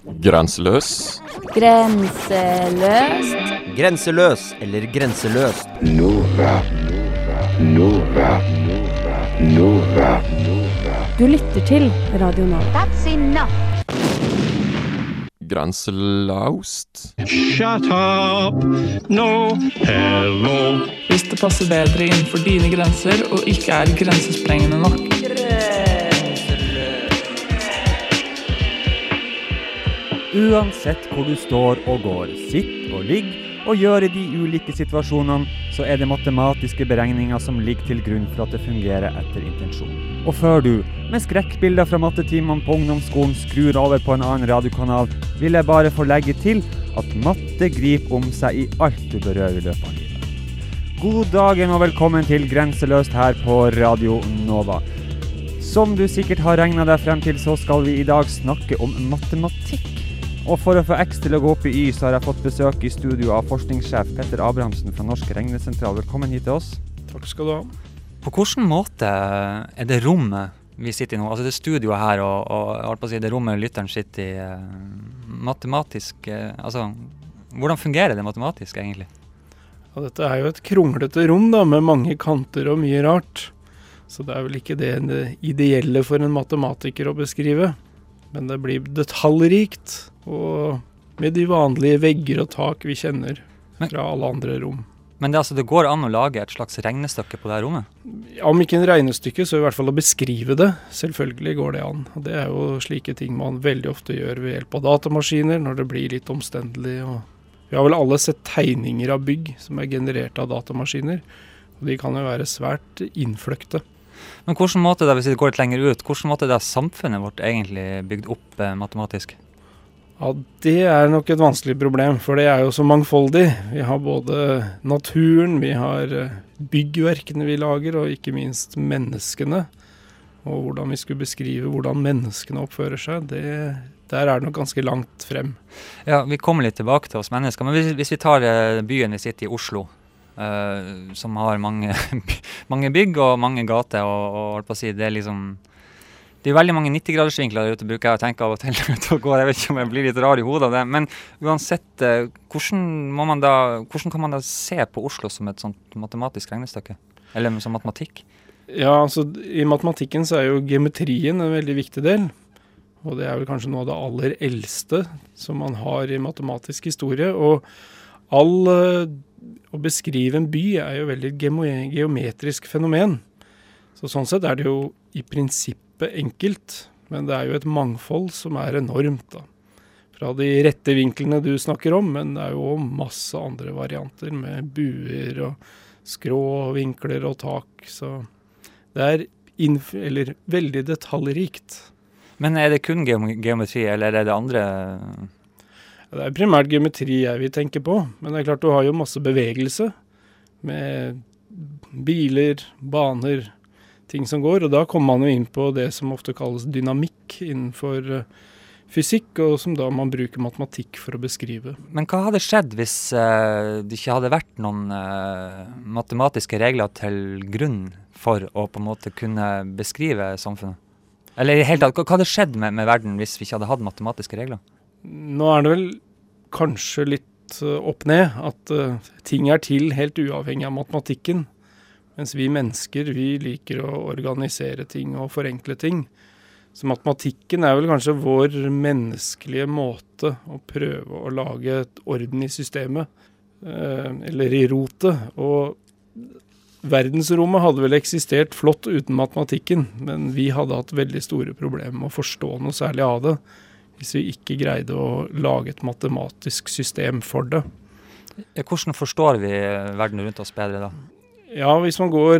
Grenseløs. Grenseløst. Grenseløs eller grenseløst. Du lytter til Radio Nova. That's enough. Grenselaust. Shut up! No, hello. Hvis det passer bedre innenfor dine grenser og ikke er grensesprengende nok. Uansett hvor du står og går, sitt og ligg og gjør i de ulike situasjonene, så er det matematiske beregninger som ligger til grunn for at det fungerer etter intensjon. Og før du, med skrekkbilder fra mattetimene på ungdomsskolen, skrur over på en annen radiokanal, vil jeg bare få legge til at matte griper om seg i alt du berører i løpet av livet. God dagen og velkommen til Grenseløst her på Radio Nova. Som du sikkert har regnet deg frem til, så skal vi i dag snakke om matematikk. Og for å få X til å gå opp i Y, så har jeg fått besøk i studio av forskningssjef Petter Abrahamsen fra Norsk Regnesentral. Velkommen hit til oss. Takk skal du ha. På hvilken måte er det rommet vi sitter i nå, altså det studioet her og jeg holdt på å si det rommet lytteren sitter i, matematisk, altså hvordan fungerer det matematisk egentlig? Ja, dette er jo et kronglete rom da, med mange kanter og mye rart. Så det er vel ikke det ideelle for en matematiker å beskrive. Men det blir detaljrikt, og med de vanlige vegger og tak vi kjenner fra alle andre rom. Men det går an å lage et slags regnestykke på det her rommet? Ja, om ikke en regnestykke, så i hvert fall å beskrive det. Selvfølgelig går det an. Og det er jo slike ting man veldig ofte gjør ved hjelp av datamaskiner, når det blir litt omstendelig. Og vi har vel alle sett tegninger av bygg som er generert av datamaskiner, og de kan jo være svært innfløkte. Men hvordan måte da, hvis vi går litt lenger ut, hvordan måte da samfunnet vårt egentlig bygd opp matematisk? Ja, det er nok et vanskelig problem, for det er jo så mangfoldig. Vi har både naturen, vi har byggverkene vi lager, og ikke minst menneskene. Og hvordan vi skulle beskrive hvordan menneskene oppfører seg, der er det nok ganske langt frem. Ja, vi kommer litt tilbake til oss mennesker, men hvis vi tar byen vi sitter i Oslo, som har mange bygg og mange gater, og holdt på å si, det er liksom, det er veldig mange 90-gradersvinkler der ute, bruker jeg å tenke av og til ut og gå. Jeg vet ikke om jeg blir litt rar i hodet av det, men uansett, hvordan kan man da se på Oslo som et sånt matematisk regnestykke? Eller som matematikk? Ja, altså i matematikken så er jo geometrien en veldig viktig del, og det er vel kanskje noe av det aller eldste som man har i matematisk historie, og å beskrive en by er jo veldig geometrisk fenomen. Så sånn sett er det jo i prinsippet enkelt, men det er jo et mangfold som er enormt da. Fra de rette vinklene du snakker om, men det er jo masse andre varianter med buer og skrå og vinkler og tak. Så det er veldig detaljrikt. Men er det kun geometri, eller er det andre? Det er primært geometri jeg vil tenke på, men det er klart du har jo masse bevegelse med biler, baner, ting som går, og da kommer man jo inn på det som ofte kalles dynamikk innenfor fysikk, og som da man bruker matematikk for å beskrive. Men hva hadde skjedd hvis det ikke hadde vært noen matematiske regler til grunn for å på en måte kunne beskrive samfunnet? Eller i hele tatt, hva hadde skjedd med verden hvis vi ikke hadde hatt matematiske regler? Nå er det vel kanskje litt opp ned at ting er til helt uavhengig av matematikken, mens vi mennesker, vi liker å organisere ting og forenkle ting. Så matematikken er vel kanskje vår menneskelige måte å prøve å lage et orden i systemet, eller i rotet. Og verdensrommet hadde vel eksistert flott uten matematikken, men vi hadde hatt veldig store problemer med å forstå noe særlig av det, hvis vi ikke greide å lage et matematisk system for det. Hvordan forstår vi verden rundt oss bedre da? Ja, hvis man går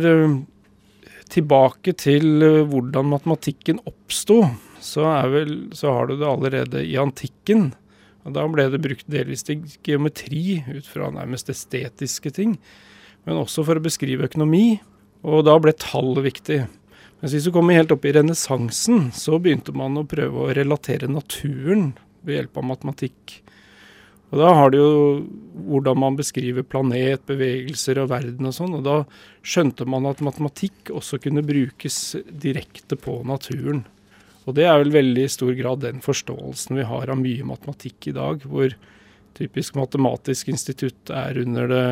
tilbake til hvordan matematikken oppstod, så har du det allerede i antikken. Og da ble det brukt delvis til geometri ut fra nærmest estetiske ting, men også for å beskrive økonomi, og da ble tall viktig. Men hvis du kommer helt opp i renessansen, så begynte man å prøve å relatere naturen ved hjelp av matematikk. Og da har det jo hvordan man beskriver planet, bevegelser og verden og sånn, og da skjønte man at matematikk også kunne brukes direkte på naturen. Og det vel veldig i stor grad den forståelsen vi har av mye matematikk i dag, hvor typisk matematisk institutt under det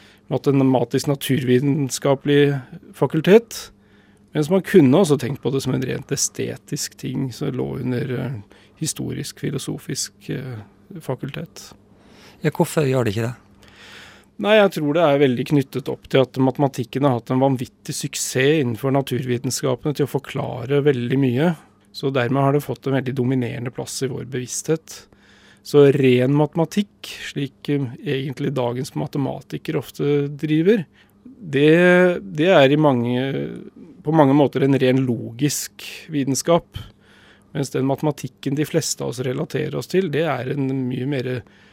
matematisk-naturvitenskapelige fakultet, mens man kunne også tenkt på det som en rent estetisk ting som lå under historisk-filosofisk fakultet. Ja, hvorfor gjør det ikke det? Nei, jeg tror det veldig knyttet opp til at matematikken har hatt en vanvittig suksess innenfor naturvitenskapene til å forklare veldig mye. Så dermed har det fått en veldig dominerende plass i vår bevissthet. Så ren matematikk, slik egentlig dagens matematikere ofte driver, det på mange måter en ren logisk vitenskap. Mens den matematikken de fleste av oss relaterer oss til, det en mye mer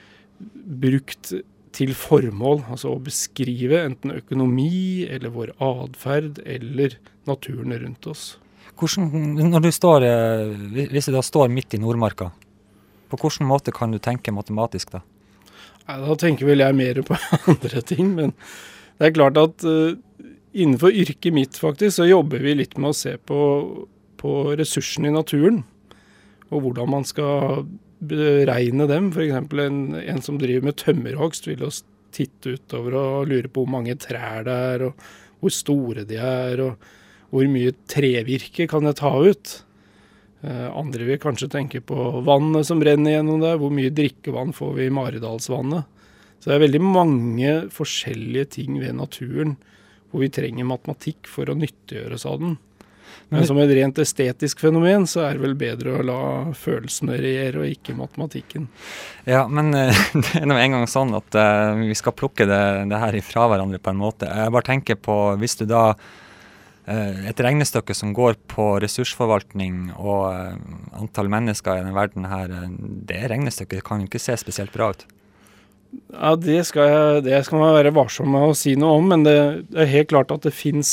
brukt til formål, altså å beskrive enten økonomi eller vår adferd eller naturen rundt oss. Hvis du da står midt i Nordmarka, på hvilken måte kan du tenke matematisk da? Nei, da tenker vel jeg mer på andre ting, men det klart at innenfor yrket mitt faktisk, så jobber vi litt med å se på ressursene i naturen, og hvordan man skal beregne dem. For eksempel en som driver med tømmerhogst vil jo titte utover og lure på hvor mange trær det og hvor store de og hvor mye trevirke kan jeg ta ut. Andre vil kanskje tenke på vannet som renner gjennom der, hvor mye drikkevann får vi i Maridalsvannet. Så det veldig mange forskjellige ting ved naturen hvor vi trenger matematikk for å nyttiggjøre oss av den. Men som et rent estetisk fenomen så det vel bedre å la følelsene regjere og ikke matematikken. Ja, men det nå en gang sånn at vi skal plukke det her ifra hverandre på en måte. Jeg bare tenker på, hvis du da et regnestykke som går på ressursforvaltning og antall mennesker i denne verden her, det regnestykket kan jo ikke se spesielt bra ut. Ja, det skal man være varsom med å si noe om, men det helt klart at det finnes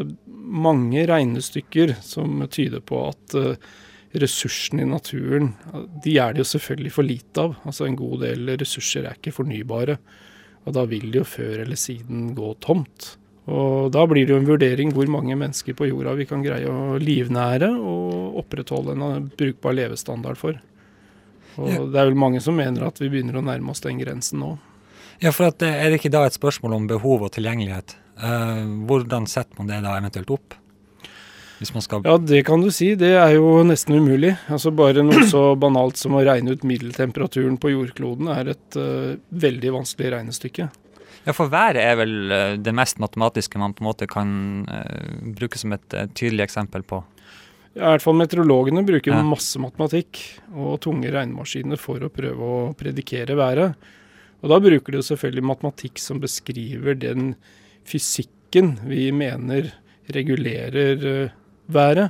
mange regnestykker som tyder på at ressursene i naturen, de det jo selvfølgelig for lite av. Altså en god del ressurser ikke fornybare, og da vil det jo før eller siden gå tomt. Og da blir det jo en vurdering hvor mange mennesker på jorda vi kan greie å livnære og opprettholde en brukbar levestandard for. Og det vel mange som mener at vi begynner å nærme oss den grensen nå. Ja, for det ikke da et spørsmål om behov og tilgjengelighet? Hvordan setter man det da eventuelt opp? Hvis man skal... Ja, det kan du si. Det jo nesten umulig. Altså bare noe så banalt som å regne ut middeltemperaturen på jordkloden et veldig vanskelig regnestykke. Ja, for været vel det mest matematiske man på en måte kan bruke som et tydelig eksempel på. Ja, i hvert fall meteorologene bruker masse matematikk og tunge regnemaskiner for å prøve å predikere været. Og da bruker de jo selvfølgelig matematikk som beskriver den fysikken vi mener regulerer været.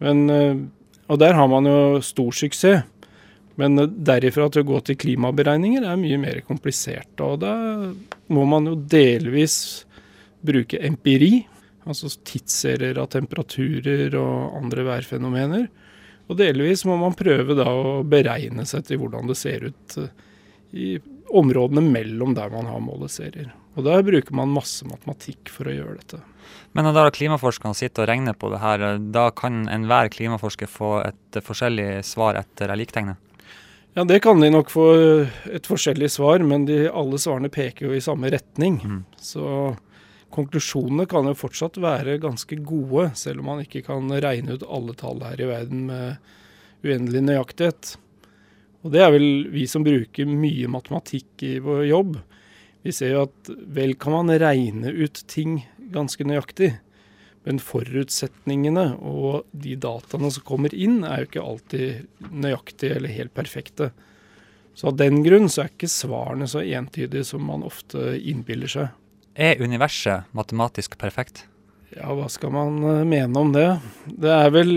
Og der har man jo stor suksess. Men derifra til å gå til klimaberegninger mye mer komplisert. Og da må man jo delvis bruke empiri, altså tidsserier av temperaturer og andre værfenomener. Og delvis må man prøve da å beregne seg til hvordan det ser ut i områdene mellom der man har måleserier. Og da bruker man masse matematikk for å gjøre dette. Men når da klimaforskerne sitter og regner på det her, da kan enhver klimaforsker få et forskjellig svar etter liktegnet? Ja, det kan de nok få et forskjellig svar, men alle svarene peker jo i samme retning. Så konklusjonene kan jo fortsatt være ganske gode, selv om man ikke kan regne ut alle tall her i verden med uendelig nøyaktighet. Og det vel vi som bruker mye matematikk i vår jobb. Vi ser jo at vel kan man regne ut ting ganske nøyaktig, men forutsetningene og de dataene som kommer inn jo ikke alltid nøyaktige eller helt perfekte. Så av den grunn så ikke svarene så entydige som man ofte innbiller seg. Universet matematisk perfekt? Ja, hva skal man mene om det? Det vel...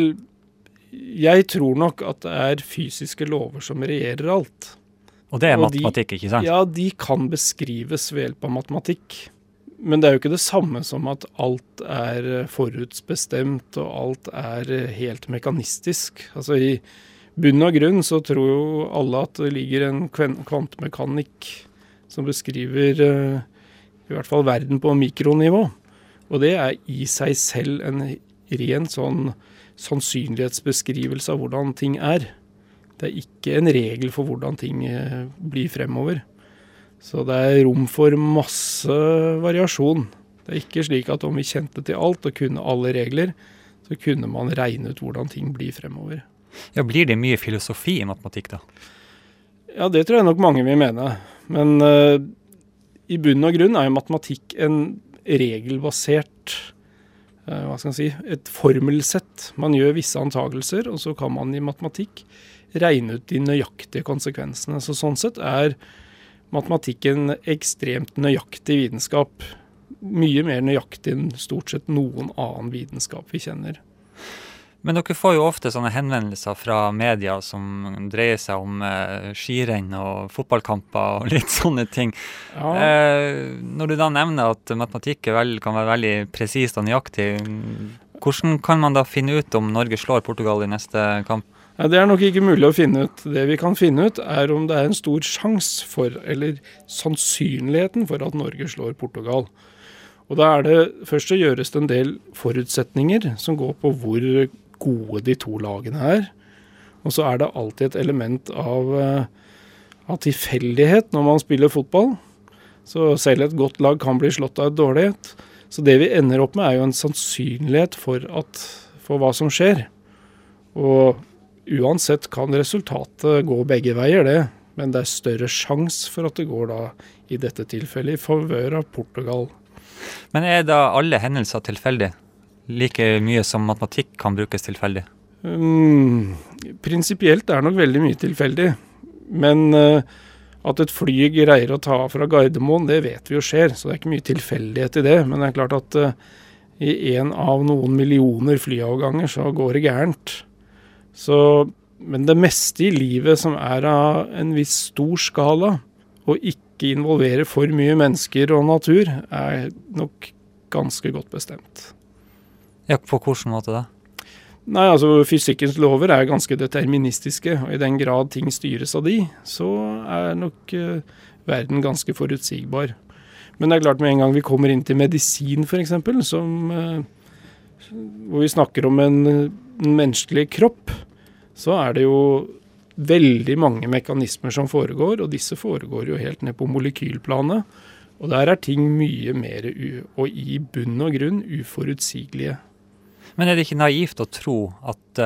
Jeg tror nok at det fysiske lover som regjerer alt. Og det matematikk, ikke sant? Ja, de kan beskrives ved hjelp av matematikk. Men det jo ikke det samme som at alt forutsbestemt og alt helt mekanistisk. Altså i bunn og grunn så tror jo alle at det ligger en kvantemekanikk som beskriver i hvert fall verden på mikronivå. Og det i seg selv en ren sånn sannsynlighetsbeskrivelse av hvordan ting er. Det ikke en regel for hvordan ting blir fremover. Så det rom for masse variasjon. Det ikke slik at om vi kjente til alt og kunne alle regler, så kunne man regne ut hvordan ting blir fremover. Ja, blir det mye filosofi i matematikk da? Ja, det tror jeg nok mange vil mene. Men i bunn og grunn jo matematikk en regelbasert, hva skal man si, et formelsett. Man gjør visse antagelser, og så kan man i matematikk regne ut de nøyaktige konsekvensene. Så sånn sett matematikken ekstremt nøyaktig vitenskap. Mye mer nøyaktig enn stort sett noen annen vitenskap vi kjenner. Men dere får jo ofte sånne henvendelser fra media som dreier seg om skirenn og fotballkamper og litt sånne ting. Ja. Når du da nevner at matematikk kan være veldig presist og nøyaktig, hvordan kan man da finne ut om Norge slår Portugal i neste kamp? Ja, det nok ikke mulig å finne ut. Det vi kan finne ut om det en stor sjanse for, eller sannsynligheten for at Norge slår Portugal. Og da det først å gjøres en del forutsetninger som går på hvor gode de to lagene Og så det alltid et element av tilfeldighet når man spiller fotball. Så selv et godt lag kan bli slått av et dårlig. Så det vi ender opp med jo en sannsynlighet for hva som skjer. Og uansett kan resultatet gå begge veier det. Men det større sjans for at det går da i dette tilfellet i favør av Portugal. Men da alle hendelser tilfeldig? Like mye som matematikk kan brukes tilfeldig? Prinsipielt nok veldig mye tilfeldig. Men at et fly greier å ta fra Gardermoen, det vet vi jo skjer. Så det ikke mye tilfeldighet i det. Men det klart at i en av noen millioner flyavganger så går det gærent. Men det meste i livet som av en viss stor skala, og ikke involverer for mye mennesker og natur, nok ganske godt bestemt. Ja, på hvilken måte da? Nei, altså fysikkens lover ganske deterministiske, og i den grad ting styres av de, så nok verden ganske forutsigbar. Men det klart med en gang vi kommer inn til medisin for eksempel, hvor vi snakker om en menneskelig kropp, så det jo veldig mange mekanismer som foregår, og disse foregår jo helt ned på molekylplanet, og der ting mye mer og i bunn og grunn uforutsigelige. Men det ikke naivt å tro at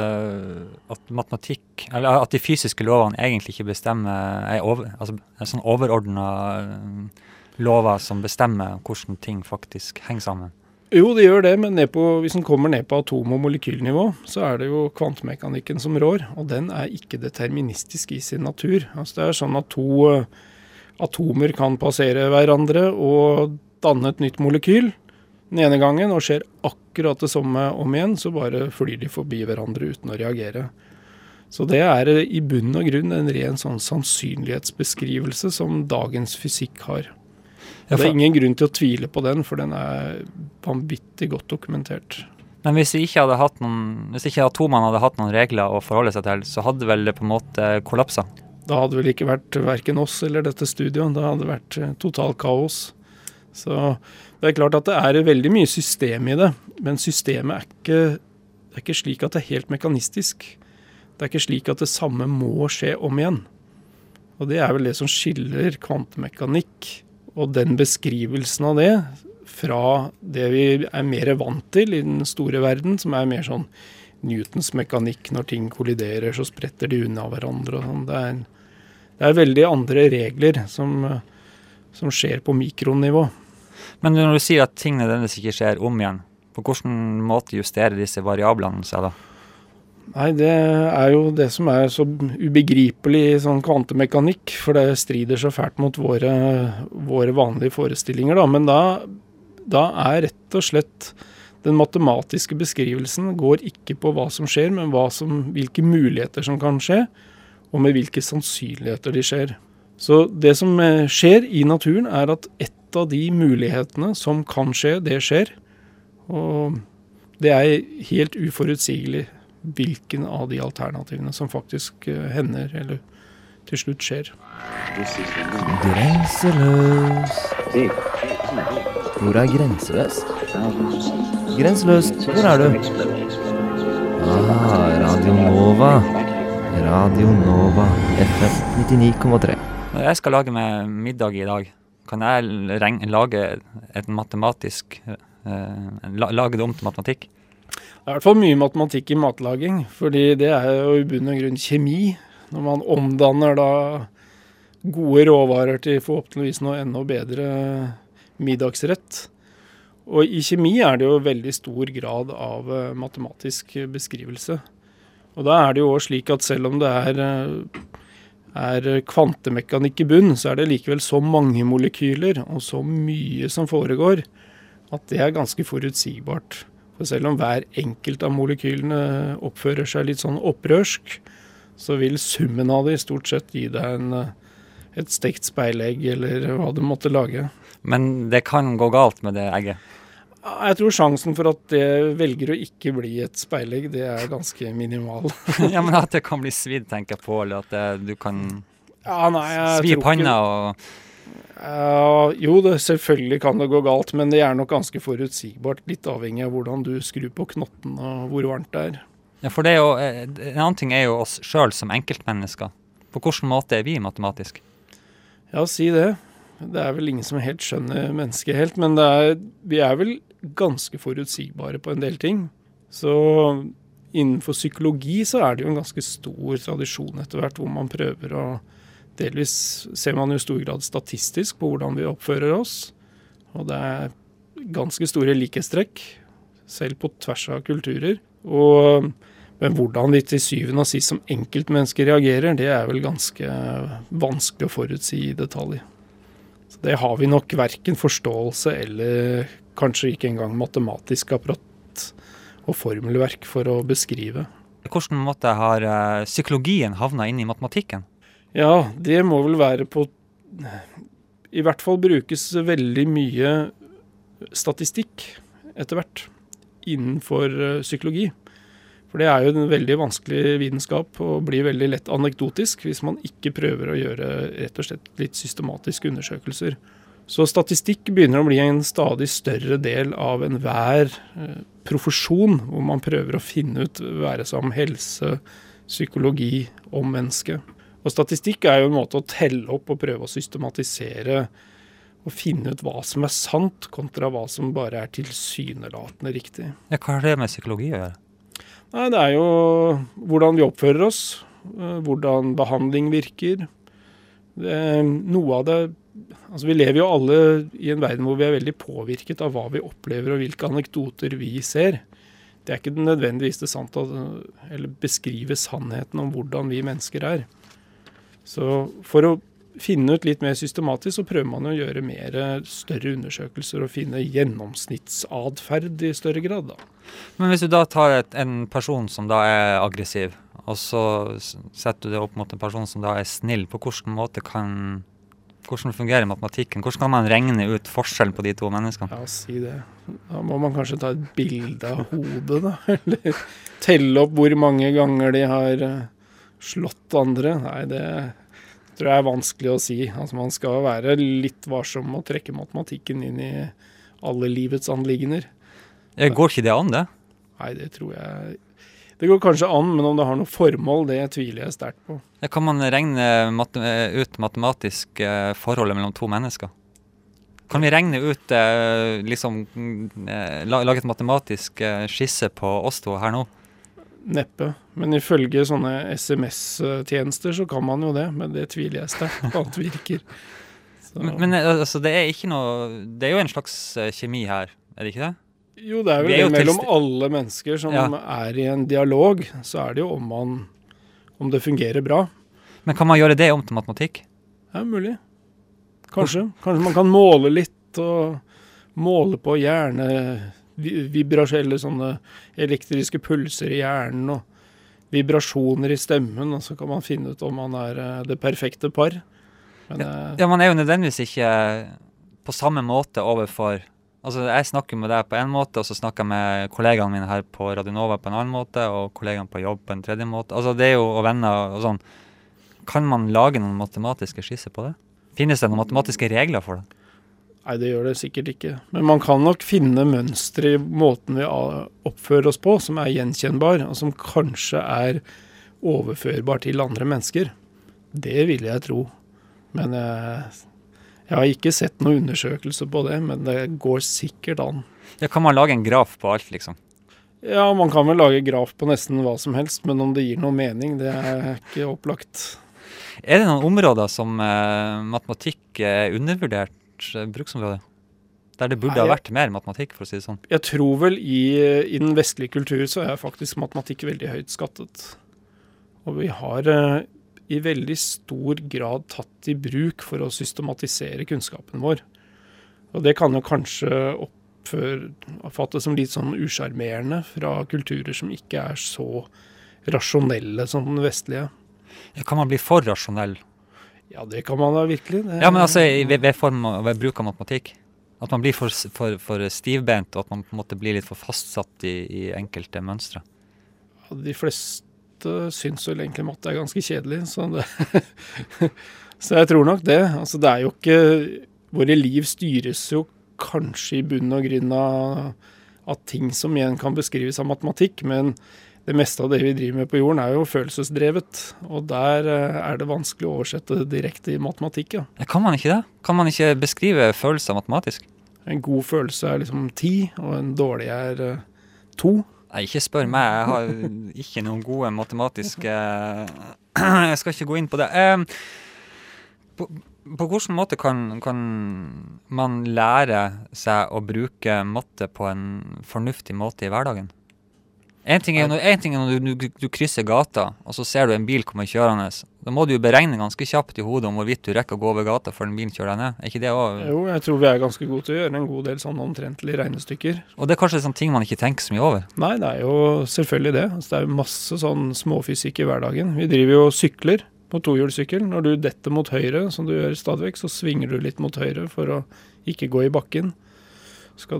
matematikk, eller at de fysiske lovene egentlig ikke bestemmer, sånn overordnet lover som bestemmer hvordan ting faktisk henger sammen? Jo, det gjør det, men hvis den kommer ned på atom- og molekylnivå, så det jo kvantemekanikken som rår, og den ikke deterministisk i sin natur. Altså det sånn at to atomer kan passere hverandre og danne et nytt molekyl den ene gangen, og skjer akkurat det samme om igjen, så bare flyr de forbi hverandre uten å reagere. Så det i bunn og grunn en ren sånn sannsynlighetsbeskrivelse som dagens fysikk har. Det ingen grunn til å tvile på den, for den vanvittig godt dokumentert. Men hvis ikke atomene hadde hatt noen regler å forholde seg til, så hadde vel det på en måte kollapset? Da hadde vel ikke vært hverken oss eller dette studioet. Da hadde det vært total kaos. Så det klart at det veldig mye system i det, men systemet det ikke slik at det helt mekanistisk. Det ikke slik at det samme må skje om igjen. Og det vel det som skiller kvantemekanikk og den beskrivelsen av det fra det vi mer vant til i den store verden, som mer sånn Newtons mekanikk. Når ting kolliderer, så spretter de unna hverandre. Og sånn. Det veldig andre regler som skjer på mikronivå. Men når du sier at ting nødvendigvis ikke skjer om igjen, på hvilken måte justerer disse variablene seg da? Nei, det jo det som så ubegripelig i sånn kvantemekanikk, for det strider så fælt mot våre vanlige forestillinger da. Men da rett og slett den matematiske beskrivelsen går ikke på hva som skjer, men hvilke muligheter som kan skje, og med hvilke sannsynligheter de skjer. Så det som skjer i naturen at et av de mulighetene som kan skje, det skjer. Og det helt uforutsigelig hvilken av de alternativene som faktisk hender, eller til slutt skjer. Grenseløs. Hvor grenseløs? Grenseløs, hvor du? Radio Nova. Radio Nova. FM 99,3. Når jeg skal lage meg middag i dag, kan jeg lage et matematisk, lage det om til matematikk? Det er i hvert fall mye matematikk i matlaging, fordi det er jo i bunn og grunn kjemi. Når man omdanner da gode råvarer til forhåpentligvis noe enda bedre middagsrett. Og i kjemi er det jo veldig stor grad av matematisk beskrivelse. Og da er det jo også slik at selv om det er kvantemekanikk i bunn, så er det likevel så mange molekyler og så mye som foregår, at det er ganske forutsigbart. For selv om hver enkelt av molekylene oppfører seg litt sånn opprørsk, så vil summen av det i stort sett gi deg et stekt speilegg eller hva du måtte lage. Men det kan gå galt med det egget? Jeg tror sjansen for at det velger å ikke bli et speilegg, det er ganske minimal. Ja, men at det kan bli svidd, tenker jeg på, eller at du kan svi panna og... Jo, selvfølgelig kan det gå galt, men det er nok ganske forutsigbart, litt avhengig av hvordan du skrur på knotten og hvor varmt det er. Ja, for det er jo, en annen ting er jo oss selv som enkeltmennesker. På hvilken måte er vi matematisk? Ja, si det. Det er vel ingen som helt skjønner mennesket helt, men vi er vel ganske forutsigbare på en del ting. Så innenfor psykologi så er det jo en ganske stor tradisjon etter hvert, hvor man prøver å delvis ser man jo i stor grad statistisk på hvordan vi oppfører oss. Og det er ganske store likhetstrekk, selv på tvers av kulturer. Men hvordan vi til syvende og sist som enkeltmennesker reagerer, det er vel ganske vanskelig å forutsi i detalj. Så det har vi nok hverken forståelse eller kanskje ikke engang matematisk apparat og formelverk for å beskrive. Hvordan måte har psykologien havnet inn i matematikken? Ja, det må vel være på... I hvert fall brukes veldig mye statistikk etter hvert innenfor psykologi. For det er jo en veldig vanskelig vitenskap og blir veldig lett anekdotisk hvis man ikke prøver å gjøre rett og slett litt systematiske undersøkelser. Så statistikk begynner å bli en stadig større del av enhver profesjon, hvor man prøver å finne ut, være seg om helse, psykologi, om mennesket. Og statistikk er jo en måte å telle opp og prøve å systematisere og finne ut hva som er sant, kontra hva som bare er tilsynelatende riktig. Ja, hva har det med psykologi å gjøre? Nei, det er jo hvordan vi oppfører oss, hvordan behandling virker. Noe av det, altså vi lever jo alle i en verden hvor vi er veldig påvirket av hva vi opplever og hvilke anekdoter vi ser. Det er ikke nødvendigvis det sant eller beskrive sannheten om hvordan vi mennesker er. Så for å finne ut litt mer systematisk, så prøver man å gjøre større undersøkelser og finne gjennomsnittsadferd i større grad da. Men hvis du da tar en person som da er aggressiv, og så setter du det opp mot en person som da er snill, på hvilken måte hvordan fungerer matematikken? Hvordan kan man regne ut forskjellen på de to menneskene? Ja, si det. Da må man kanskje ta et bilde av hodet da, eller telle opp hvor mange ganger de har slått andre. Nei, det tror jeg er vanskelig å si. Altså, man skal være litt varsom og trekke matematikken inn i alle livets anliggender. Går ikke det an, det? Nei, det tror jeg... Det går kanskje an, men om det har noe formål, det tviler jeg sterkt på. Kan man regne ut matematisk forholdet mellom to mennesker? Kan vi regne ut, lage et matematisk skisse på oss to her nå? Neppe, men ifølge sånne SMS-tjenester så kan man jo det, men det tviler jeg sterkt på at virker. Men altså, det er ikke noe, det er jo en slags kjemi her, er det ikke det? Jo, det er vel det mellom alle mennesker som er i en dialog, så er det jo om det fungerer bra. Men kan man gjøre det om til matematikk? Ja, mulig. Kanskje man kan måle litt og måle på vibrasjoner, sånne elektriske pulser i hjernen og vibrasjoner i stemmen, og så kan man finne ut om man er det perfekte par. Men, man er jo nødvendigvis ikke på samme måte overfor... Altså, jeg snakker med deg på en måte, og så snakker jeg med kollegaene mine her på Radio Nova på en annen måte, og kollegaene på jobb på en tredje måte. Altså, det er jo og venner og sånn. Kan man lage noen matematiske skisser på det? Finnes det noen matematiske regler for det? Nei, det gjør det sikkert ikke. Men man kan nok finne mønstre i måten vi oppfører oss på, som gjenkjennbar, og som kanskje overførbar til andre mennesker. Det vil jeg tro. Men jeg har ikke sett noen undersøkelse på det, men det går sikkert an. Ja, kan man lage en graf på alt, liksom? Ja, man kan vel lage graf på nesten hva som helst, men om det gir noe mening, det ikke opplagt. Er det noen områder som matematikk undervurdert bruksområde? Der det burde ha vært mer matematikk, for å si det sånn? Jeg tror vel i den vestlige kultur så faktisk matematikk veldig høyt skattet. Og vi har i veldig stor grad tatt i bruk for å systematisere kunnskapen vår. Og det kan jo kanskje oppfattes som litt sånn usjarmerende fra kulturer som ikke så rasjonelle som den vestlige. Ja, kan man bli for rasjonell? Ja, det kan man da virkelig. Ja, men altså ved bruk av matematikk? At man blir for stivbent, og at man på en måte blir litt for fastsatt i enkelte mønstre? Ja, de fleste syns vel egentlig matte ganske kjedelig, så så jeg tror nok det. Altså, det jo ikke, våre liv styres jo kanskje i bunn og grunn av ting som igjen kan beskrives av matematikk, men det meste av det vi driver med på jorden jo følelsesdrevet, og der det vanskelig å oversette direkte i matematikk. Ja. Kan man ikke det? Kan man ikke beskrive følelser matematisk? En god følelse liksom 10, og en dårlig 2. Nei, ikke spør meg, jeg har ikke noen gode matematiske jeg skal ikke gå inn på det. På hvilken måte kan man lære seg å bruke matte på en fornuftig måte i hverdagen? En ting når du krysser gata, og så ser du en bil komme kjørende. Da må du jo beregne ganske kjapt i hodet om hvorvidt du rekker å gå over gata før den bilen kjører deg ned. Ikke det også? Jo, jeg tror vi ganske gode til å gjøre en god del sånne omtrentlige regnestykker. Og det kanskje sånne ting man ikke tenker så mye over? Nei, det jo selvfølgelig det. Altså, det jo masse sånn småfysikk i hverdagen. Vi driver jo sykler på tohjulssykkel. Når du detter mot høyre, som du gjør stadigvæk, så svinger du litt mot høyre for å ikke gå i bakken. Så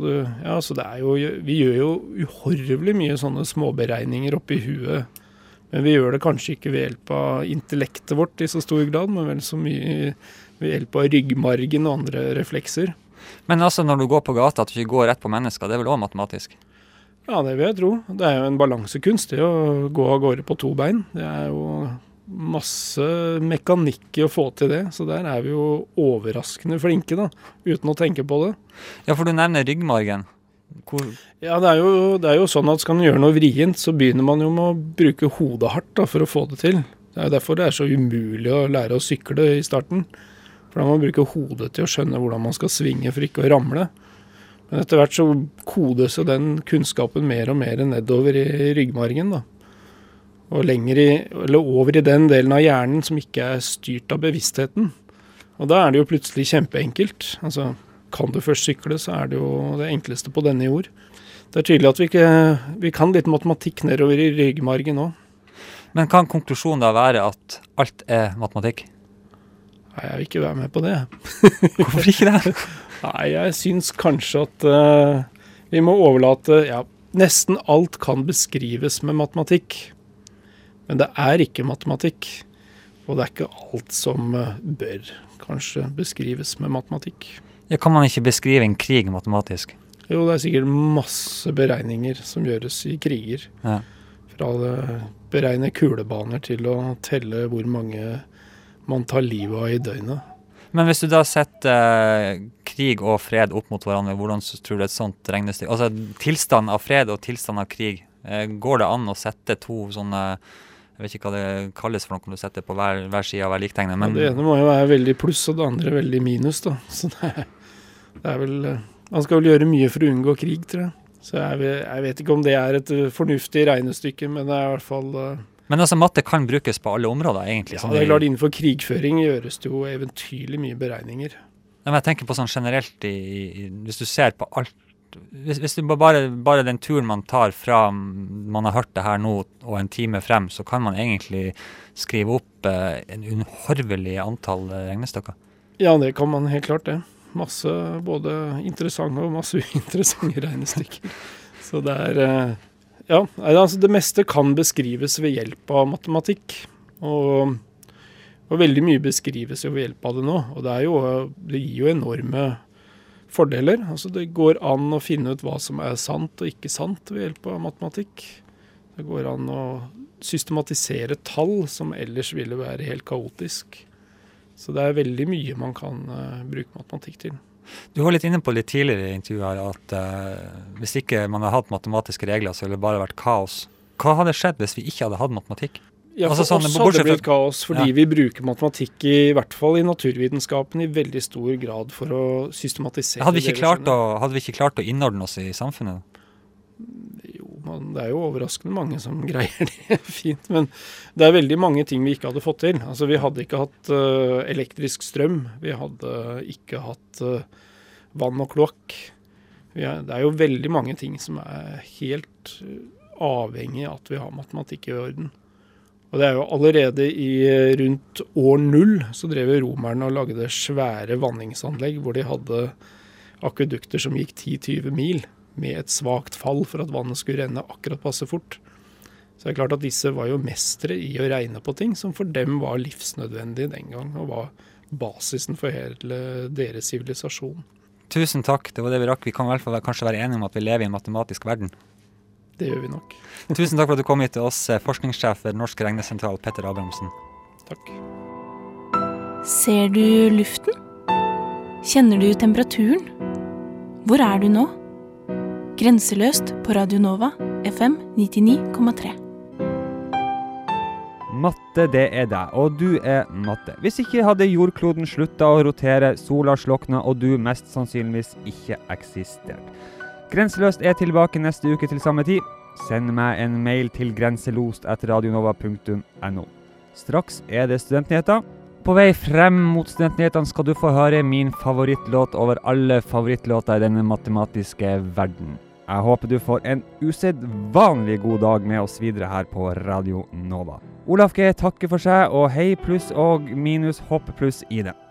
vi gjør jo uhorvelig mye sånne småberegninger oppi huet, men vi gjør det kanskje ikke ved hjelp av intellektet vårt i så stor grad, men vel så mye ved hjelp av ryggmargen og andre reflekser. Men altså når du går på gata, at du ikke går rett på mennesker, det vel også matematisk? Ja, det vil jeg tro. Det jo en balansekunst, det å gå av gårde på 2 bein. Det jo masse mekanikk i å få til det, så der vi jo overraskende flinke da, uten å tenke på det. Ja, for du nevner ryggmargen. Ja, det jo sånn at skal man gjøre noe vrient, så begynner man jo med å bruke hodet hardt da, for å få det til. Det jo derfor det så umulig å lære å sykle i starten, for da må man bruke hodet til å skjønne hvordan man skal svinge for ikke å ramle. Men etter hvert så kodes jo den kunnskapen mer og mer nedover i ryggmargen da. Og over i den delen av hjernen som ikke styrt av bevisstheten. Og da det jo plutselig kjempeenkelt. Altså, kan du først sykle, så det jo det enkleste på denne jord. Det tydelig at vi kan litt matematikk nedover i ryggmargen også. Men kan konklusjonen da være at alt matematikk? Nei, jeg vil ikke være med på det. Hvorfor ikke det? Nei, jeg synes kanskje at vi må overlate, nesten alt kan beskrives med matematikk. Men det ikke matematikk, og det ikke alt som bør kanskje beskrives med matematikk. Ja, kan man ikke beskrive en krig matematisk? Jo, det sikkert masse beregninger som gjøres i kriger. Ja. Fra å beregne kulebaner til å telle hvor mange man tar livet av i døgnet. Men hvis du da setter krig og fred opp mot hverandre, hvordan tror du et sånt regnestykke? Altså tilstand av fred og tilstand av krig, går det an å sette to sånne... Jeg vet ikke hva det kalles for noe om du setter på hver side av hver liktegnet. Men... Ja, det ene må jo være veldig pluss, og det andre veldig minus. Da. Så det vel... Man skal vel gjøre mye for å unngå krig, tror jeg. Så jeg vet ikke om det et fornuftig regnestykke, men det i hvert fall... Men altså, matte kan brukes på alle områder, egentlig? Ja, det klart innenfor krigføring gjøres det jo eventyrlig mye beregninger. Ja, men jeg tenker på sånn generelt, hvis du ser på alt, hvis du bare den turen man tar fra man har hørt det her nå og en time frem, så kan man egentlig skrive opp en uhorvelig antall regnestykker. Ja, det kan man helt klart det. Masse både interessante og masse uinteressante regnestykker. Så det altså det meste kan beskrives ved hjelp av matematikk, og veldig mye beskrives jo ved hjelp av det nå, og det gir jo enorme fordeler. Altså det går an å finne ut hva som er sant og ikke sant ved hjelp av matematikk. Det går an å systematisere tall som ellers ville være helt kaotisk. Så det er veldig mye man kan bruke matematikk til. Du var litt inne på litt tidligere i intervjuet her at hvis ikke man hadde hatt matematiske regler, så ville det bare vært kaos. Hva hadde skjedd hvis vi ikke hadde hatt matematikk? Ja, for altså, oss hadde det blitt kaos, fordi vi bruker matematikk i hvert fall i naturvitenskapen i veldig stor grad for å systematisere. Hadde vi ikke klart å innordne oss i samfunnet? Jo, det er jo overraskende mange som greier det fint, men det er veldig mange ting vi ikke hadde fått til. Altså, vi hadde ikke hatt elektrisk strøm, vi hadde ikke hatt vann og kloakk. Det er jo veldig mange ting som er helt avhengig av at vi har matematikk i orden. Og det er jo allerede rundt år 0 så drev romerne og lagde svære vanningsanlegg hvor de hadde akvedukter som gikk 10-20 mil med et svagt fall for at vannet skulle renne akkurat passe fort. Så det er klart at disse var jo mestre i å regne på ting som for dem var livsnødvendig den gang, og var basisen for hele deres sivilisasjon. Tusen takk, det var det vi rakk. Vi kan i hvert fall kanskje være enige om at vi lever i en matematisk verden. Det gjør vi nok. Tusen takk for at du kom hit til oss, forskningssjef ved Norsk Regnesentral, Petter Abrahamsen. Takk. Ser du luften? Kjenner du temperaturen? Hvor er du nå? Grenseløst på Radio Nova, FM 99,3. Matte, det er deg, og du er matte. Hvis ikke hadde jordkloden sluttet å rotere, sola slokna, og du mest sannsynligvis ikke eksistert. Grenseløst er tilbake neste uke til samme tid. Send meg en mail til grenselost@radionova.no. Straks er det studentnyheter. På vei frem mot studentnyhetene skal du få høre min favorittlåt over alle favorittlåter i denne matematiske verden. Jeg håper du får en usedvanlig god dag med oss videre her på Radio Nova. Olaf G takker for seg, og hei pluss og minus hopp pluss i det.